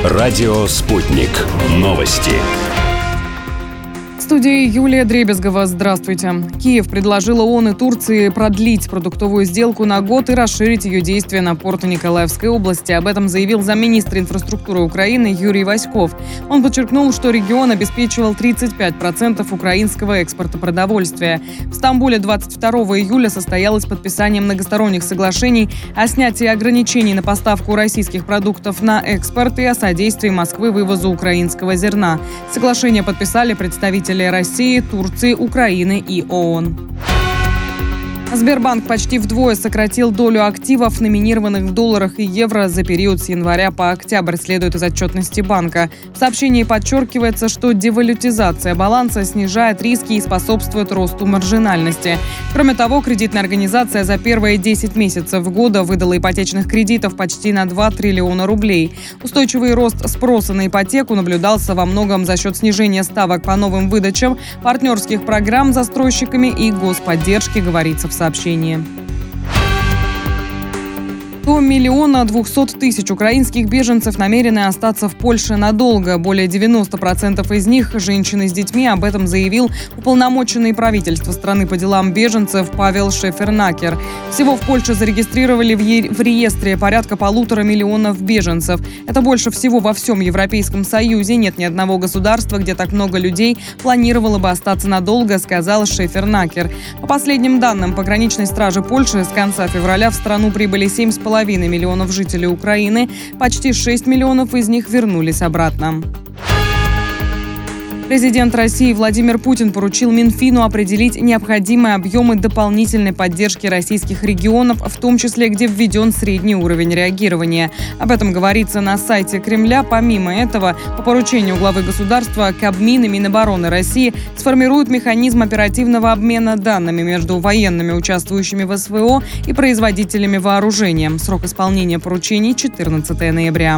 Радио «Спутник». Новости. В студии Юлия Дребезгова. Здравствуйте. Киев предложил ООН и Турции продлить продуктовую сделку на год и расширить ее действие на порты Николаевской области. Об этом заявил замминистра инфраструктуры Украины Юрий Васьков. Он подчеркнул, что регион обеспечивал 35% украинского экспорта продовольствия. В Стамбуле 22 июля состоялось подписание многосторонних соглашений о снятии ограничений на поставку российских продуктов на экспорт и о содействии Москвы вывозу украинского зерна. Соглашение подписали представители России, Турции, Украины и ООН. Сбербанк почти вдвое сократил долю активов, номинированных в долларах и евро за период с января по октябрь, следует из отчетности банка. В сообщении подчеркивается, что девалютизация баланса снижает риски и способствует росту маржинальности. Кроме того, кредитная организация за первые 10 месяцев года выдала ипотечных кредитов почти на 2 триллиона рублей. Устойчивый рост спроса на ипотеку наблюдался во многом за счет снижения ставок по новым выдачам, партнерских программ с застройщиками и господдержки, говорится в сообщении. До 1 200 000 украинских беженцев намерены остаться в Польше надолго. Более 90% из них – женщины с детьми. Об этом заявил уполномоченный правительства страны по делам беженцев Павел Шефернакер. Всего в Польше зарегистрировали в реестре порядка 1,5 миллиона беженцев. Это больше всего во всем Европейском Союзе. Нет ни одного государства, где так много людей планировало бы остаться надолго, сказал Шефернакер. По последним данным пограничной стражи Польши, с конца февраля в страну прибыли 7,5 миллионов жителей Украины, почти 6 миллионов из них вернулись обратно. Президент России Владимир Путин поручил Минфину определить необходимые объемы дополнительной поддержки российских регионов, в том числе, где введен средний уровень реагирования. Об этом говорится на сайте Кремля. Помимо этого, по поручению главы государства, Кабмин и Минобороны России сформируют механизм оперативного обмена данными между военными, участвующими в СВО, и производителями вооружения. Срок исполнения поручений – 14 ноября.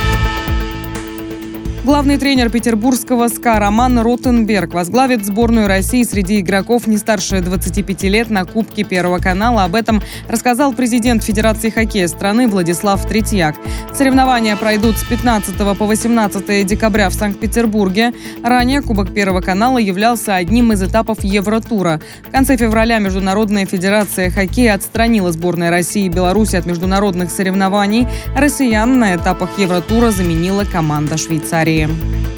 Главный тренер петербургского СКА Роман Ротенберг возглавит сборную России среди игроков не старше 25 лет на Кубке Первого канала. Об этом рассказал президент Федерации хоккея страны Владислав Третьяк. Соревнования пройдут с 15 по 18 декабря в Санкт-Петербурге. Ранее Кубок Первого канала являлся одним из этапов Евротура. В конце февраля Международная федерация хоккея отстранила сборные России и Беларуси от международных соревнований. Россиян на этапах Евротура заменила команда Швейцарии.